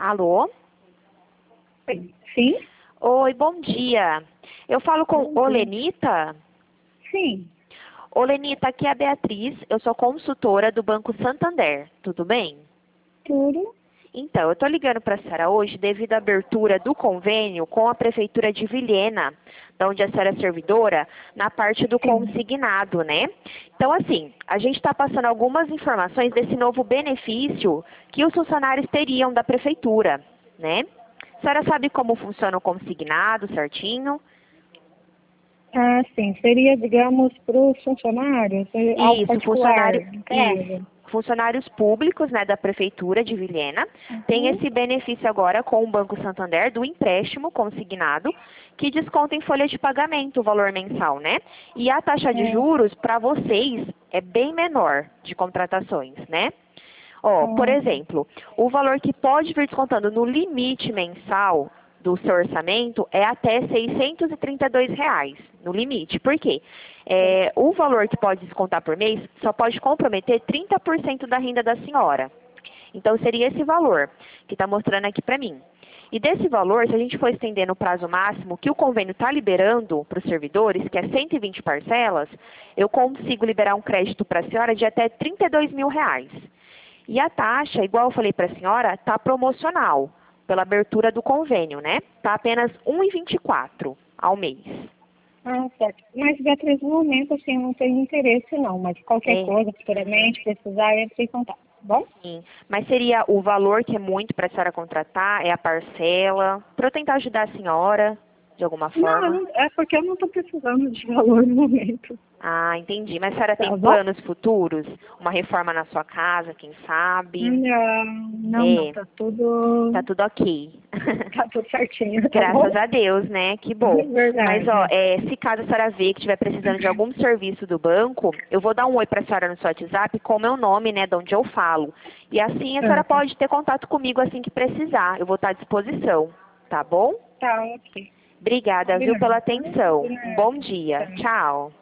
Alô? Sim? Oi, bom dia. Eu falo com Bom dia. Olenita? Sim. Olenita, aqui é a Beatriz, eu sou consultora do Banco Santander, tudo bem? Tudo? Então, eu estou ligando para a senhora hoje devido à abertura do convênio com a Prefeitura de Vilhena, de onde a senhora é servidora, na parte do Sim. consignado, né? Então, assim, a gente está passando algumas informações desse novo benefício que os funcionários teriam da Prefeitura, né? A senhora sabe como funciona o consignado certinho? Ah, sim. Seria, digamos, para os funcionários, algo Isso, particular, no isso. caso. Funcionários públicos, né, da Prefeitura de Vilhena, tem Uhum. esse benefício agora com o Banco Santander do empréstimo consignado, que desconta em folha de pagamento o valor mensal, né? E a taxa de É. juros para vocês é bem menor de contratações, né? Ó, por Ah, exemplo, o valor que pode vir descontando no limite mensal do seu orçamento é até R$ 632, no limite. Por quê? O valor que pode descontar por mês só pode comprometer 30% da renda da senhora. Então, seria esse valor que está mostrando aqui para mim. E desse valor, se a gente for estender no prazo máximo que o convênio está liberando para os servidores, que é 120 parcelas, eu consigo liberar um crédito para a senhora de até R$ 32.000. E a taxa, igual eu falei para a senhora, está promocional, pela abertura do convênio, né? Está apenas R$ 1,24 ao mês. certo. Mas, Beatriz, no momento, assim, eu não tenho interesse, não. Mas qualquer É, coisa, futuramente, precisar, entre em contato, tá bom? sim. Mas seria o valor que é muito para a senhora contratar, é a parcela, para eu tentar ajudar a senhora, de alguma Não, forma? é porque eu não estou precisando de valor no momento, Ah, entendi. Mas a senhora tem tá bom? planos futuros? Uma reforma na sua casa, quem sabe? Não, não. É, tá Tudo, tudo ok. tá tudo certinho, tá Graças bom? a Deus, né? Que bom. Mas, ó, Verdade. se caso a senhora ver que estiver precisando de algum serviço do banco, eu vou dar um oi para a senhora no seu WhatsApp com o meu nome, né, de onde eu falo. E assim a senhora Certo. pode ter contato comigo assim que precisar. Eu vou estar à disposição, tá bom? Tá, ok. Obrigada, viu, pela Combinado, tá? De atenção. Um nada. bom dia. Tá. Tchau.